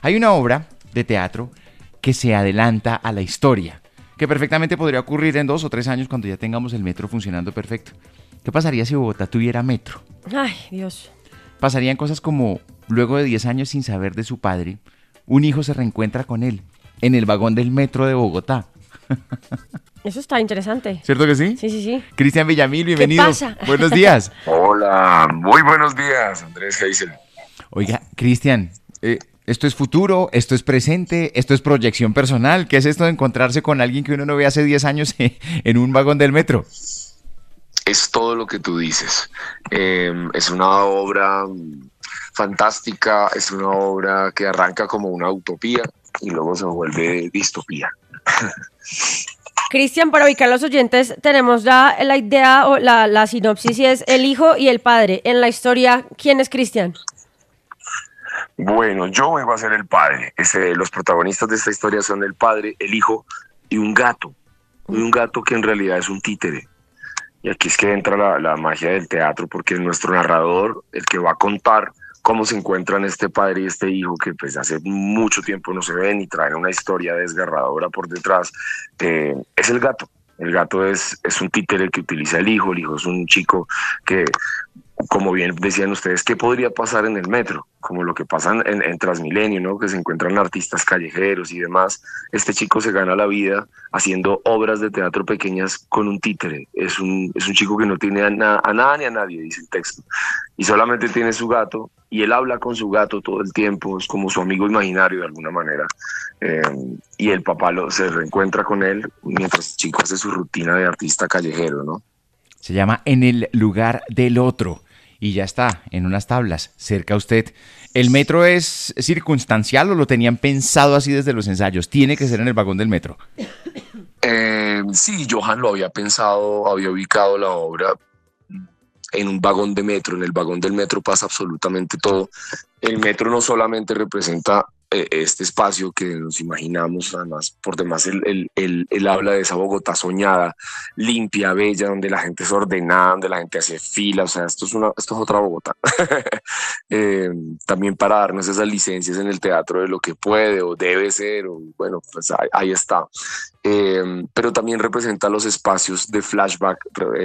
Hay una obra de teatro que se adelanta a la historia, que perfectamente podría ocurrir en 2 o 3 años cuando ya tengamos el metro funcionando perfecto. ¿Qué pasaría si Bogotá tuviera metro? Ay, Dios. Pasarían cosas como, luego de 10 años sin saber de su padre, un hijo se reencuentra con él en el vagón del metro de Bogotá. Eso está interesante. ¿Cierto que sí? Sí, sí, sí. Cristian Villamil, bienvenido. ¿Qué pasa? Buenos días. Hola, muy buenos días, Andrés Geisel. Oiga, Cristian, ¿esto es futuro? ¿Esto es presente? ¿Esto es proyección personal? ¿Qué es esto de encontrarse con alguien que uno no ve hace 10 años en un vagón del metro? Es todo lo que tú dices. Es una obra fantástica, es una obra que arranca como una utopía y luego se vuelve distopía. Cristian, para ubicar a los oyentes, tenemos ya la idea o la sinopsis y es el hijo y el padre. En la historia, ¿quién es Cristian? Bueno, yo vengo a ser el padre. Los protagonistas de esta historia son el padre, el hijo y un gato. Y un gato que en realidad es un títere. Y aquí es que entra la magia del teatro, porque nuestro narrador, el que va a contar cómo se encuentran este padre y este hijo, que pues hace mucho tiempo no se ven y traen una historia desgarradora por detrás, es el gato. El gato es un títere que utiliza el hijo es un chico que, como bien decían ustedes, ¿qué podría pasar en el metro? Como lo que pasa en Transmilenio, ¿no? Que se encuentran artistas callejeros y demás. Este chico se gana la vida haciendo obras de teatro pequeñas con un títere. Es un chico que no tiene a nada ni a nadie, dice el texto. Y solamente tiene su gato, y él habla con su gato todo el tiempo, es como su amigo imaginario de alguna manera. Y el papá se reencuentra con él mientras el chico hace su rutina de artista callejero, ¿no? Se llama En el lugar del otro. Y ya está, en unas tablas, cerca a usted. ¿El metro es circunstancial o lo tenían pensado así desde los ensayos? ¿Tiene que ser en el vagón del metro? Sí, Johan lo había pensado, había ubicado la obra en un vagón de metro. En el vagón del metro pasa absolutamente todo. El metro no solamente representa este espacio que nos imaginamos, además, por demás, él habla de esa Bogotá soñada, limpia, bella, donde la gente es ordenada, donde la gente hace fila. O sea, esto es otra Bogotá. También para darnos esas licencias en el teatro de lo que puede o debe ser, o bueno, pues ahí está. Pero también representa los espacios de flashback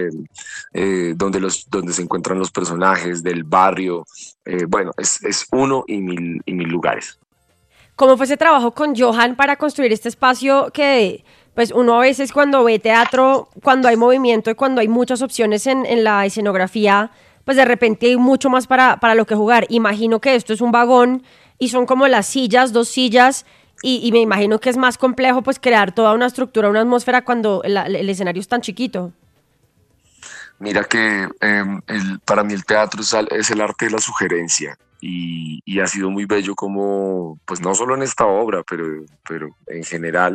donde se encuentran los personajes del barrio. Bueno, es uno y mil lugares. ¿Cómo fue ese trabajo con Johan para construir este espacio que, pues, uno a veces cuando ve teatro, cuando hay movimiento y cuando hay muchas opciones en la escenografía, pues de repente hay mucho más para lo que jugar? Imagino que esto es un vagón y son como las sillas, 2 sillas, y me imagino que es más complejo pues crear toda una estructura, una atmósfera cuando el escenario es tan chiquito. Mira que para mí el teatro es el arte de la sugerencia, y ha sido muy bello como, pues no solo en esta obra, pero en general,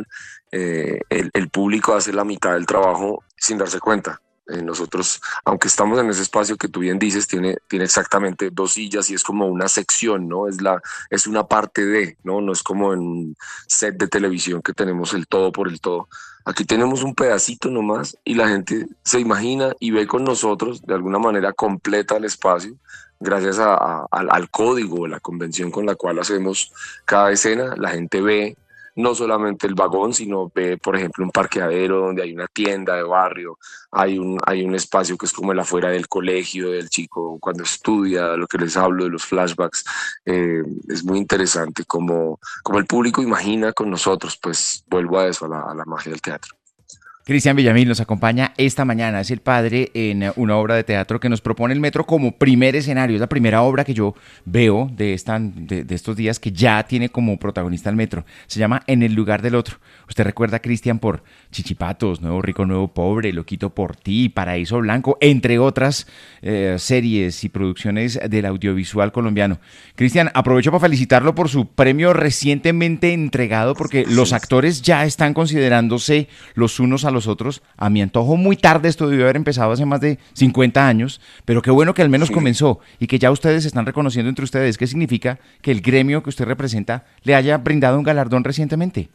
el público hace la mitad del trabajo sin darse cuenta. Nosotros, aunque estamos en ese espacio que tú bien dices, tiene exactamente 2 sillas y es como una sección, ¿no? Es una parte de, ¿no? No es como en un set de televisión que tenemos el todo por el todo. Aquí tenemos un pedacito nomás y la gente se imagina y ve con nosotros, de alguna manera completa el espacio, gracias al código, la convención con la cual hacemos cada escena. La gente ve no solamente el vagón, sino ve, por ejemplo, un parqueadero donde hay una tienda de barrio, hay un espacio que es como el afuera del colegio del chico cuando estudia, lo que les hablo de los flashbacks. Es muy interesante como el público imagina con nosotros. Pues vuelvo a eso, a la magia del teatro. Cristian Villamil nos acompaña esta mañana, es el padre en una obra de teatro que nos propone el metro como primer escenario. Es la primera obra que yo veo de estos días que ya tiene como protagonista el metro. Se llama En el lugar del otro. Usted recuerda, Cristian, por Chichipatos, Nuevo Rico, Nuevo Pobre, Loquito por ti, Paraíso Blanco, entre otras series y producciones del audiovisual colombiano. Cristian, aprovecho para felicitarlo por su premio recientemente entregado, porque los actores ya están considerándose los unos a los otros. A mi antojo, muy tarde, esto debió haber empezado hace más de 50 años, pero qué bueno que al menos comenzó y que ya ustedes se están reconociendo entre ustedes. ¿Qué significa que el gremio que usted representa le haya brindado un galardón recientemente?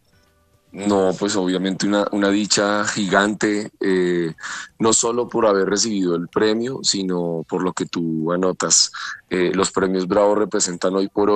No, pues obviamente una dicha gigante, no solo por haber recibido el premio, sino por lo que tú anotas. Los premios Bravo representan hoy por hoy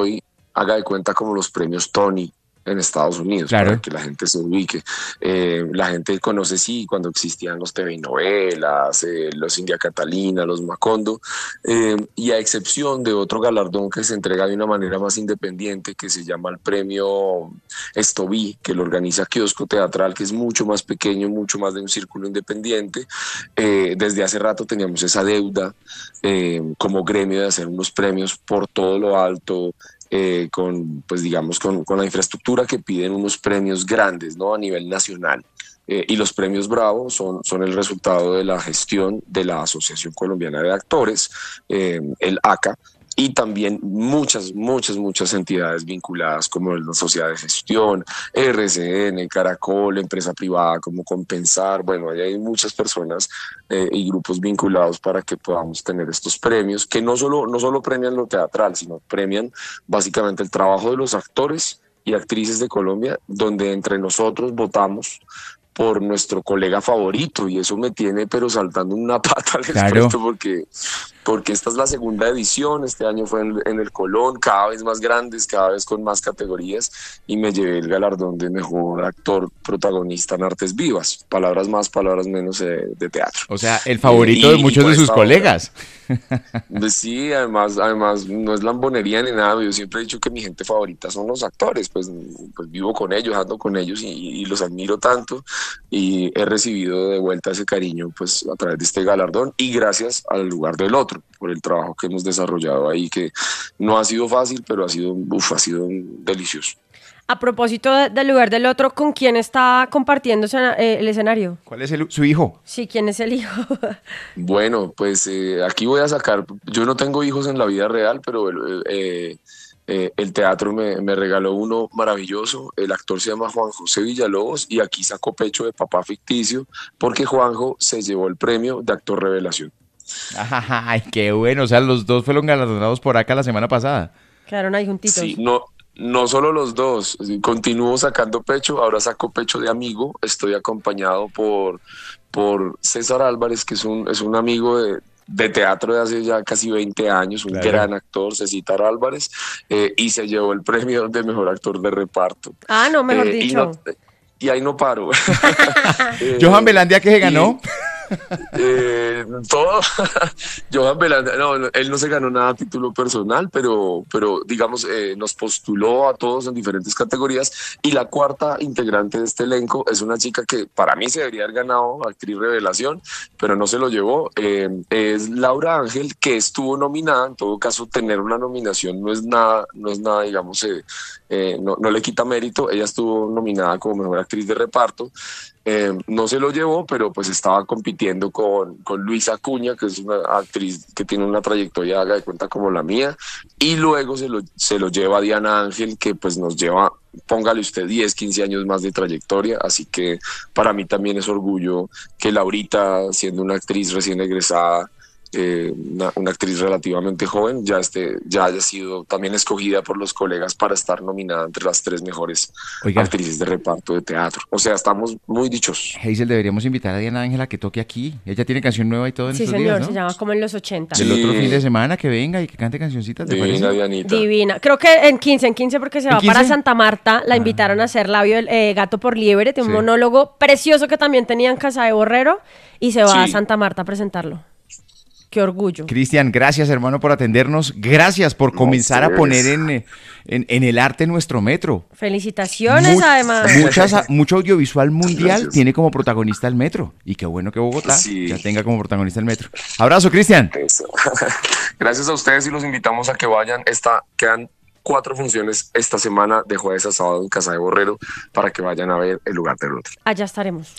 haga de cuenta como los premios Tony en Estados Unidos, Claro. para que la gente se ubique. La gente conoce, sí, cuando existían los TV y novelas, los India Catalina, los Macondo, y a excepción de otro galardón que se entrega de una manera más independiente, que se llama el premio Estoví, que lo organiza Kiosco Teatral, que es mucho más pequeño, mucho más de un círculo independiente. Desde hace rato teníamos esa deuda como gremio de hacer unos premios por todo lo alto, pues digamos, con la infraestructura que piden unos premios grandes, ¿no? A nivel nacional. Y los premios Bravo son el resultado de la gestión de la Asociación Colombiana de Actores, el ACA, y también muchas entidades vinculadas como la Sociedad de Gestión, RCN, Caracol, empresa privada como Compensar. Bueno, ahí hay muchas personas y grupos vinculados para que podamos tener estos premios, que no solo premian lo teatral, sino premian básicamente el trabajo de los actores y actrices de Colombia, donde entre nosotros votamos por nuestro colega favorito, y eso me tiene pero saltando una pata al respecto, porque esta es la segunda edición. Este año fue en el Colón, cada vez más grandes, cada vez con más categorías, y me llevé el galardón de mejor actor protagonista en Artes Vivas, palabras más, palabras menos, de teatro. O sea, el favorito de muchos de sus colegas. Pues sí, además no es lambonería ni nada. Yo siempre he dicho que mi gente favorita son los actores, pues vivo con ellos, ando con ellos y los admiro tanto, y he recibido de vuelta ese cariño pues a través de este galardón, y gracias al Lugar del Otro por el trabajo que hemos desarrollado ahí, que no ha sido fácil, pero ha sido delicioso. A propósito del Lugar del Otro, ¿con quién está compartiendo el escenario? ¿Cuál es su hijo? Sí, ¿quién es el hijo? Bueno, pues aquí voy a sacar, yo no tengo hijos en la vida real, pero el teatro me regaló uno maravilloso. El actor se llama Juan José Villalobos, y aquí sacó pecho de papá ficticio porque Juanjo se llevó el premio de actor revelación. Ay, qué bueno. O sea, los dos fueron galardonados por acá la semana pasada. Quedaron ahí juntitos. Sí, no solo los dos, continúo sacando pecho, ahora saco pecho de amigo. Estoy acompañado por César Álvarez, que es un amigo de teatro de hace ya casi 20 años, un gran actor, César Álvarez, y se llevó el premio de mejor actor de reparto. Ah, no, mejor dicho. Y ahí no paro. Johan Velandia, ¿qué se ganó? Todo. Johan Velandia, no, él no se ganó nada a título personal, pero digamos, nos postuló a todos en diferentes categorías, y la cuarta integrante de este elenco es una chica que para mí se debería haber ganado actriz revelación, pero no se lo llevó. Es Laura Ángel, que estuvo nominada. En todo caso, tener una nominación no es nada, digamos, no le quita mérito. Ella estuvo nominada como mejor actriz de reparto. No se lo llevó, pero pues estaba compitiendo con Luisa Acuña, que es una actriz que tiene una trayectoria, haga de cuenta, como la mía, y luego se lo lleva Diana Ángel, que pues nos lleva, póngale usted 10, 15 años más de trayectoria. Así que para mí también es orgullo que Laurita, siendo una actriz recién egresada, una actriz relativamente joven, ya haya sido también escogida por los colegas para estar nominada entre las 3 mejores actrices de reparto de teatro. O sea, estamos muy dichosos. Hazel, deberíamos invitar a Diana Ángela que toque aquí. Ella tiene canción nueva y todo en estos días, ¿no? Se llama como en los 80. El otro fin de semana que venga y que cante cancioncitas, ¿te Divina, parece? Dianita. Divina. Creo que en 15 porque se va para Santa Marta. La invitaron a hacer Labio Gato por Liebre, de un monólogo precioso que también tenía en Casa de Borrero, y se va a Santa Marta a presentarlo. Qué orgullo. Cristian, gracias, hermano, por atendernos. Gracias por comenzar a poner en el arte nuestro metro. Felicitaciones, además. Mucho audiovisual mundial tiene como protagonista el metro. Y qué bueno que Bogotá ya tenga como protagonista el metro. Abrazo, Cristian. Gracias a ustedes, y los invitamos a que vayan. Quedan 4 funciones esta semana, de jueves a sábado, en Casa de Borrero, para que vayan a ver El Lugar del Otro. Allá estaremos.